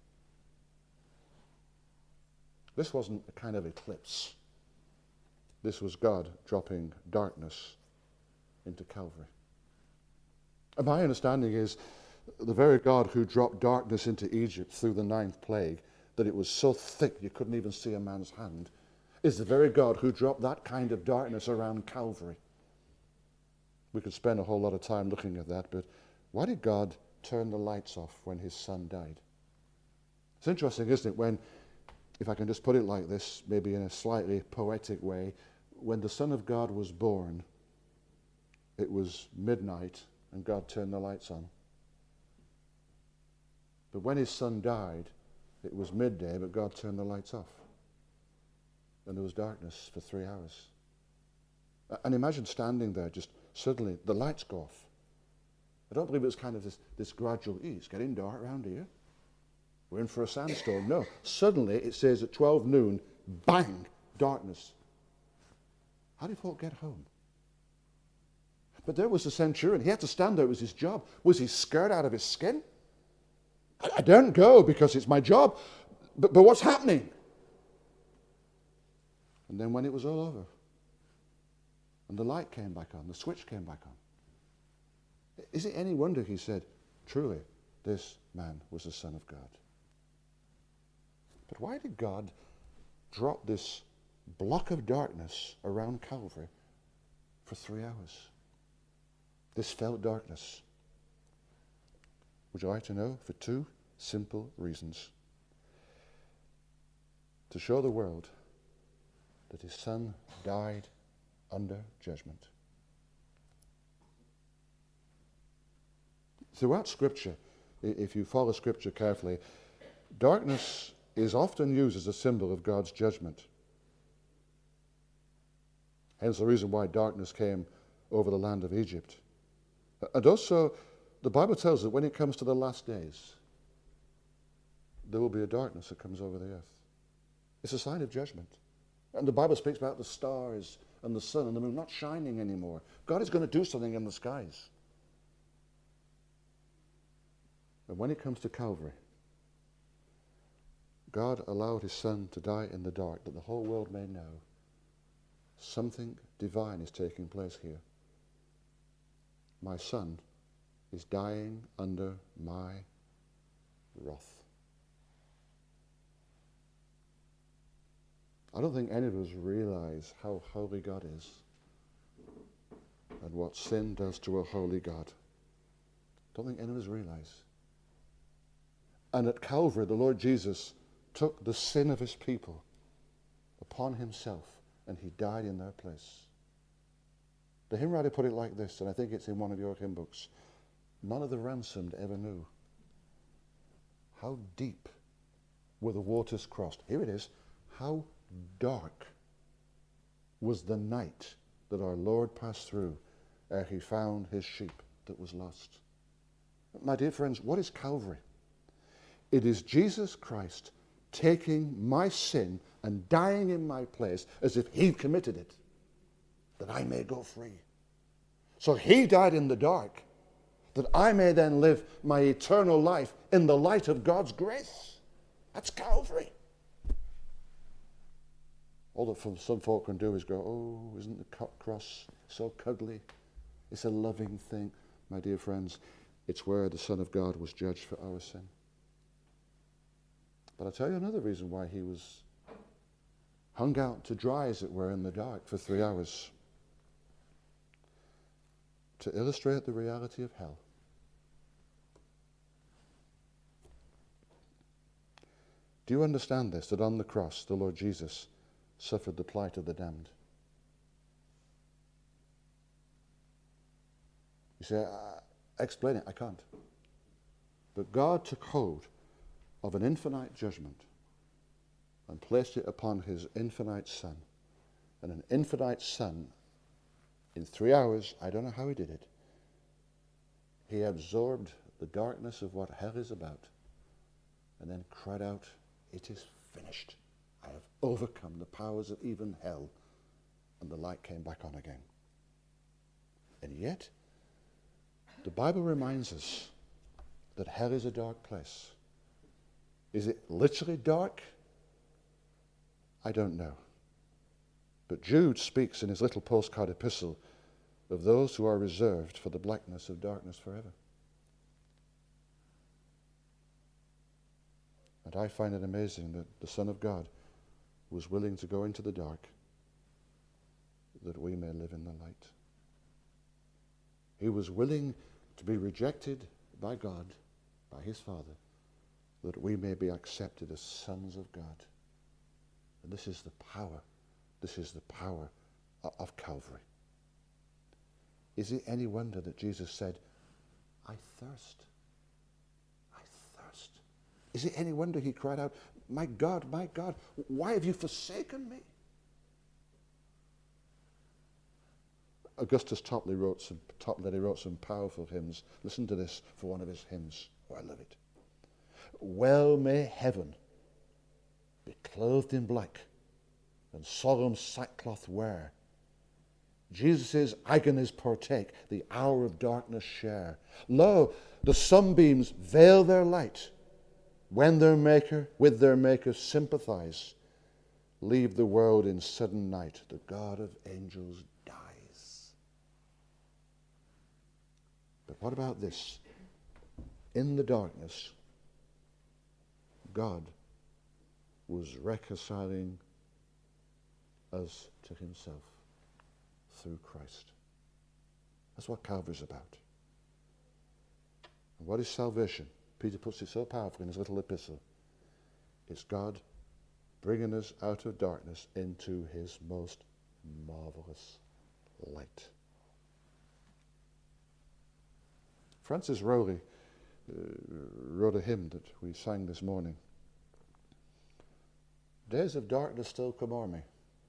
This wasn't a kind of eclipse. This was God dropping darkness into Calvary. And my understanding is the very God who dropped darkness into Egypt through the ninth plague, that it was so thick you couldn't even see a man's hand, is the very God who dropped that kind of darkness around Calvary. We could spend a whole lot of time looking at that, but why did God turn the lights off when his son died? It's interesting, isn't it, when, if I can just put it like this, maybe in a slightly poetic way, when the Son of God was born, it was midnight and God turned the lights on. But when his son died, it was midday, but God turned the lights off. And there was darkness for three hours. And imagine standing there, just suddenly the lights go off. I don't believe it was kind of this, this gradual, "Ee, it's getting dark around here. We're in for a sandstorm." No, suddenly it says at twelve noon, bang, darkness. How did folk get home? But there was the centurion. He had to stand there. It was his job. Was he scared out of his skin? I, I don't go because it's my job. But, but what's happening? And then when it was all over, and the light came back on, the switch came back on, is it any wonder he said, "Truly, this man was the Son of God"? But why did God drop this block of darkness around Calvary for three hours? This felt darkness. Would you like to know? For two simple reasons. To show the world that his son died under judgment. Throughout Scripture, if you follow Scripture carefully, darkness is often used as a symbol of God's judgment. Hence the reason why darkness came over the land of Egypt. And also, the Bible tells us that when it comes to the last days, there will be a darkness that comes over the earth. It's a sign of judgment. And the Bible speaks about the stars and the sun and the moon not shining anymore. God is going to do something in the skies. And when it comes to Calvary, God allowed his son to die in the dark that the whole world may know something divine is taking place here. My son is dying under my wrath. I don't think any of us realize how holy God is and what sin does to a holy God. I don't think any of us realize. And at Calvary, the Lord Jesus took the sin of his people upon himself, and he died in their place. The hymn writer put it like this, and I think it's in one of your hymn books: none of the ransomed ever knew how deep were the waters crossed. Here it is. How dark was the night that our Lord passed through ere he found his sheep that was lost. My dear friends, what is Calvary? It is Jesus Christ taking my sin and dying in my place as if he committed it, that I may go free. So he died in the dark, that I may then live my eternal life in the light of God's grace. That's Calvary. All that some folk can do is go, oh, isn't the cross so cuddly? It's a loving thing. My dear friends, it's where the Son of God was judged for our sin. But I'll tell you another reason why he was hung out to dry, as it were, in the dark for three hours. To illustrate the reality of hell. Do you understand this, that on the cross the Lord Jesus suffered the plight of the damned? You say, uh, explain it. I can't. But God took hold of an infinite judgment and placed it upon his infinite Son. And an infinite Son, in three hours, I don't know how he did it, he absorbed the darkness of what hell is about and then cried out, it is finished. I have overcome the powers of even hell. And the light came back on again. And yet, the Bible reminds us that hell is a dark place. Is it literally dark? I don't know. But Jude speaks in his little postcard epistle of those who are reserved for the blackness of darkness forever. And I find it amazing that the Son of God was willing to go into the dark that we may live in the light. He was willing to be rejected by God, by his Father, that we may be accepted as sons of God. And this is the power, this is the power of Calvary. Is it any wonder that Jesus said, I thirst? I thirst. Is it any wonder he cried out, my God, my God, why have you forsaken me? Augustus Topley wrote some, Toplady wrote some powerful hymns. Listen to this for one of his hymns. Oh, I love it. Well may heaven be clothed in black and solemn sackcloth wear. Jesus' agonies partake, the hour of darkness share. Lo, the sunbeams veil their light. When their Maker, with their Maker sympathize, leave the world in sudden night. The God of angels dies. But what about this? In the darkness, God was reconciling us to himself through Christ. That's what Calvary's about. And what is salvation? Peter puts it so powerfully in his little epistle. It's God bringing us out of darkness into his most marvelous light. Francis Rowley uh, wrote a hymn that we sang this morning. Days of darkness still come o'er me.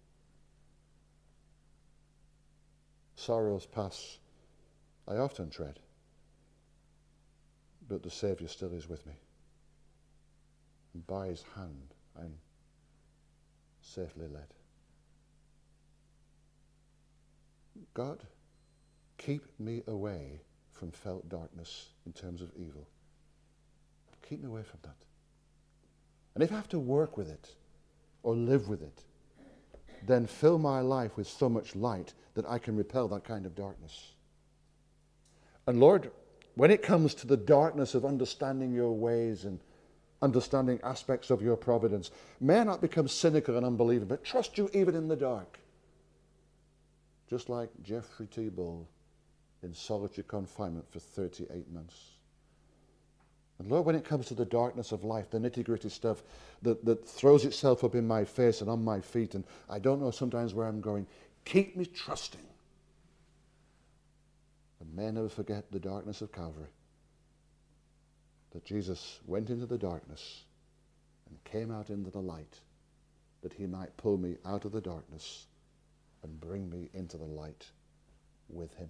Sorrows pass, I often tread, but the Saviour still is with me. And by his hand I'm safely led. God, keep me away from felt darkness in terms of evil. Keep me away from that. And if I have to work with it or live with it, then fill my life with so much light that I can repel that kind of darkness. And Lord, when it comes to the darkness of understanding your ways and understanding aspects of your providence, may I not become cynical and unbelieving, but trust you even in the dark. Just like Jeffrey T. Bull in solitary confinement for thirty-eight months. And Lord, when it comes to the darkness of life, the nitty-gritty stuff that, that throws itself up in my face and on my feet, and I don't know sometimes where I'm going, keep me trusting. And may I never forget the darkness of Calvary. That Jesus went into the darkness and came out into the light, that he might pull me out of the darkness and bring me into the light with him.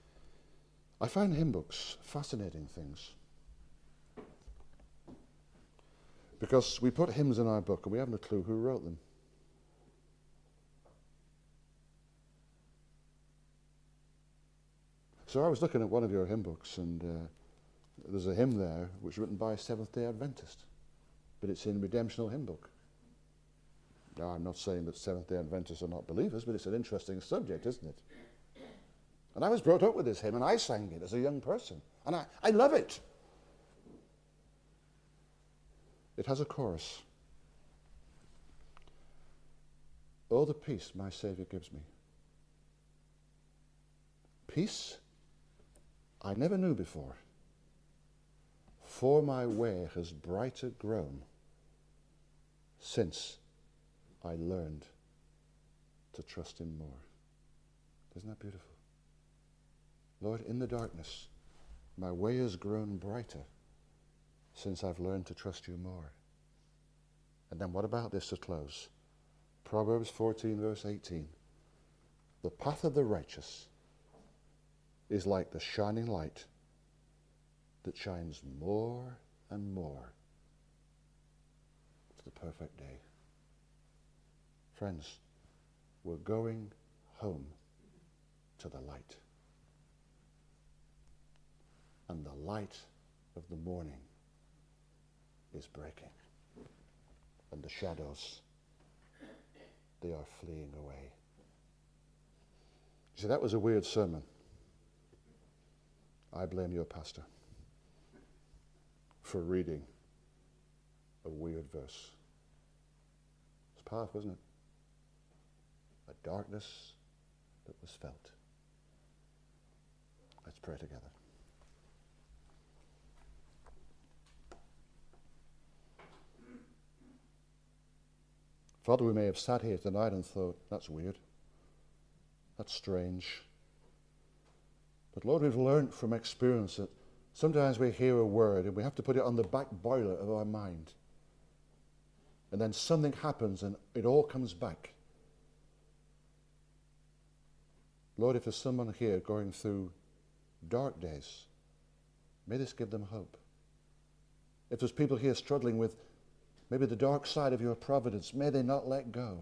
I find hymn books fascinating things. Because we put hymns in our book and we haven't a clue who wrote them. So I was looking at one of your hymn books, and uh, there's a hymn there which is written by a Seventh-day Adventist, but it's in Redemptional Hymn Book. Now, I'm not saying that Seventh-day Adventists are not believers, but it's an interesting subject, isn't it? And I was brought up with this hymn, and I sang it as a young person, and I, I love it. It has a chorus. Oh, the peace my Saviour gives me. Peace I never knew before, for my way has brighter grown since I learned to trust Him more. Isn't that beautiful? Lord, in the darkness, my way has grown brighter since I've learned to trust You more. And then what about this to close? Proverbs fourteen, verse eighteen. The path of the righteous is like the shining light that shines more and more to the perfect day. Friends, we're going home to the light. And the light of the morning is breaking. And the shadows, they are fleeing away. You see, that was a weird sermon. I blame your pastor for reading a weird verse. It's powerful, isn't it? A darkness that was felt. Let's pray together. Father, we may have sat here tonight and thought, that's weird. That's strange. But Lord, we've learned from experience that sometimes we hear a word and we have to put it on the back boiler of our mind. And then something happens and it all comes back. Lord, if there's someone here going through dark days, may this give them hope. If there's people here struggling with maybe the dark side of Your providence, may they not let go.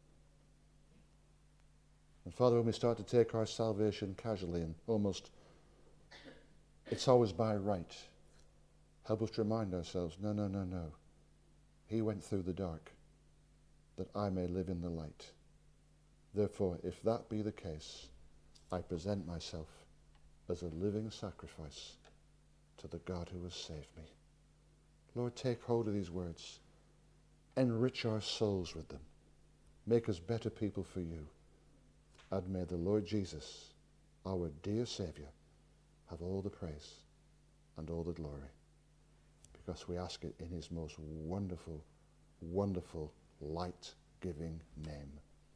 And Father, when we start to take our salvation casually and almost, it's always by right, help us to remind ourselves, no, no, no, no. He went through the dark that I may live in the light. Therefore, if that be the case, I present myself as a living sacrifice to the God who has saved me. Lord, take hold of these words. Enrich our souls with them. Make us better people for You. And may the Lord Jesus, our dear Saviour, have all the praise and all the glory, because we ask it in His most wonderful, wonderful, light-giving name.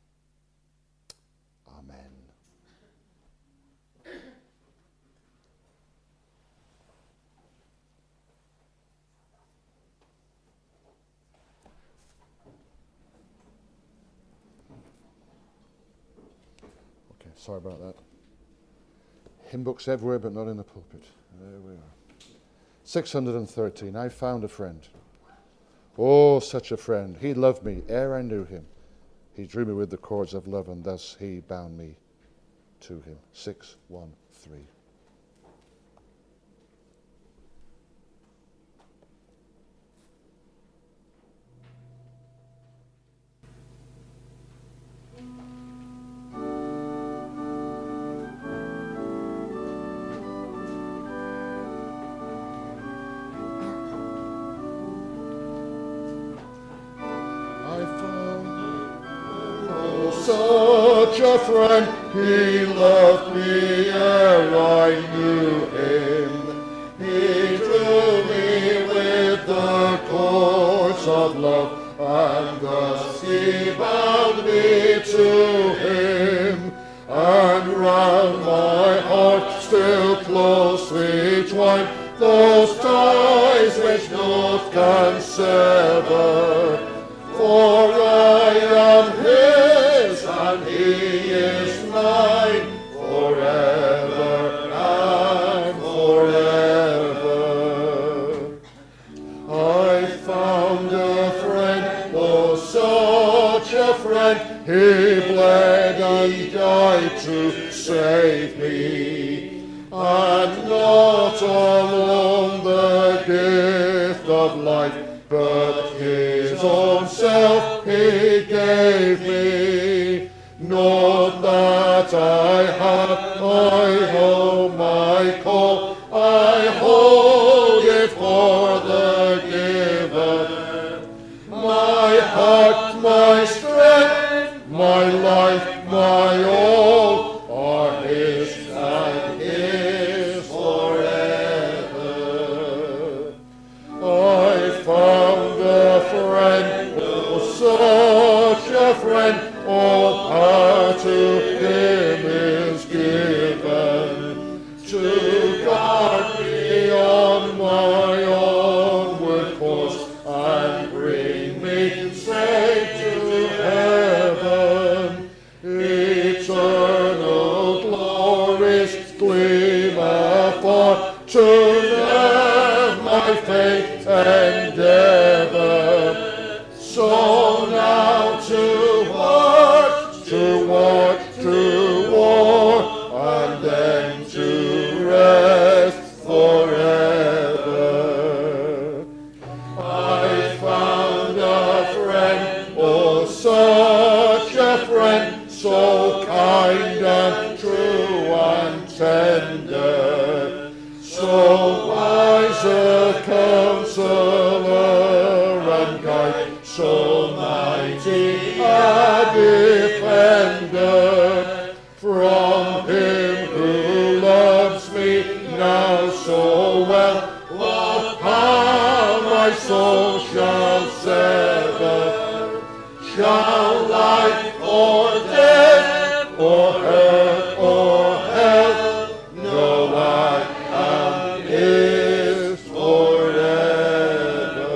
Amen. Sorry about that. Hymn books everywhere, but not in the pulpit. There we are. six hundred thirteen. I found a friend. Oh, such a friend. He loved me ere I knew Him. He drew me with the cords of love, and thus He bound me to Him. six one three. Such a friend, He loved me ere I knew Him. He drew me with the cords of love, and thus He bound me to Him. And round my heart still closely twined those ties which naught can sever. For I am His, and He is mine, forever and forever. I found not alone the gift of life, but his own self he gave me. Not that I have, I hold my call, I hold it for the giver. My heart, my strength, my life, my all are his and his forever. I found a friend, oh, such a friend, all power to him is given, to guard me on my onward course and bring me safe to heaven. Eternal glories gleam afar, to them my faith endeavor. So now to watch, to watch, to war, and then to rest forever. I found a friend, oh such a friend, so kind and true and tender, so wise a counselor and guide, so mighty a defender. From him who loves me now so well, what harm my soul shall sever? Shall life or death or hurt or hell, no, I am his forever.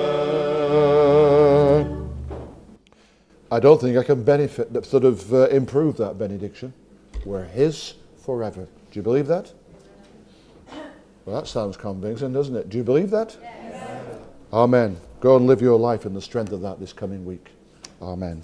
I don't think I can benefit, that sort of uh, improve that benediction. We're his forever. Do you believe that? Well, that sounds convincing, doesn't it? Do you believe that? Yes. Amen. Go and live your life in the strength of that this coming week. Amen.